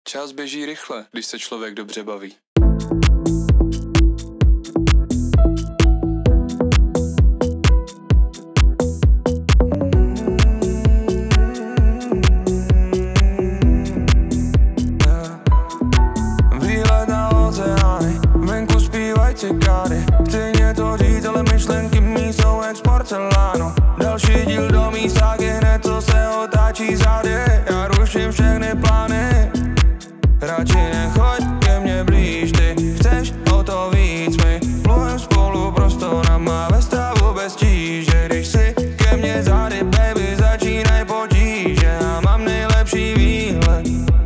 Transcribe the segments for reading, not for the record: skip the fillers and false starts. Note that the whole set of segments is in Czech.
Čas běží rychle, když se člověk dobře baví. Výlet na oceány, venku zpívaj cikády. Chci něco říct, ale myšlenky mý jsou jak z porcelánu. Další díl do mý ságy, hned co se otáčí zády. Já ruším všechny plány. Radši nechoď ke mně blíž, ty chceš o to víc. My plujem spolu prostorama ve stavu bez tíže. Když si ke mně zády, baby, začínaj potíže. Já mám nejlepší výhled.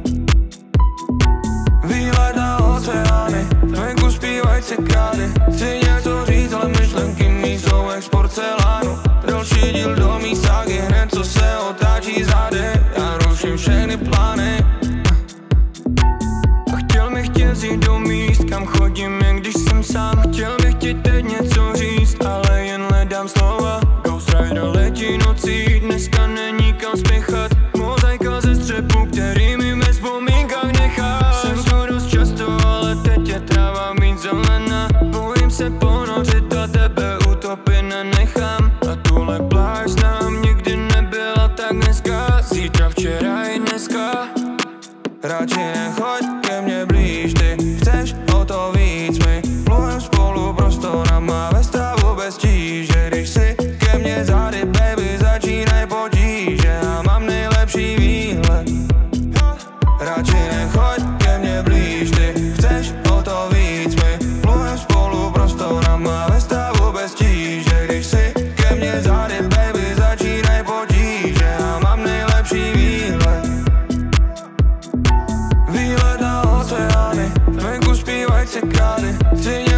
Výlet na oceány, venku zpívaj cikády. Chci něco říct, ale myšlenky mý jsou jak z porcelánu. Další díl do mý ságy, hned co se otáčí zády. Já ruším všechny plány. Chtěl jít do míst, kam chodím, jen když jsem sám. Chtěl bych ti teď něco říct, ale jen hledám slova. Ghost Rider letí nocí, dneska není kam spěchat. Mozaika ze střepu, který mi ve vzpomínkách necháš. Jsem tu dost často, ale teď je tráva být zelená. Bojím se ponořit a tebe utopit nenechám. A tuhle pláž nám nikdy nebyla tak dneska. Zítra, včera i dneska. Radši nechoď ke mně blíž, ty chceš o to víc. My plujem spolu prostorama ve stavu bez tíže. Když si ke mně zády, baby, začínaj potíže. Já mám nejlepší výhled. Radši nechoď ke mně blíž, ty chceš o to víc. My plujem spolu prostorama ve stavu bez tíže. Když si ke mně zády, baby, začínaj potíže. Já mám nejlepší výhled. Výlet na oceány, venku zpívaj cikády.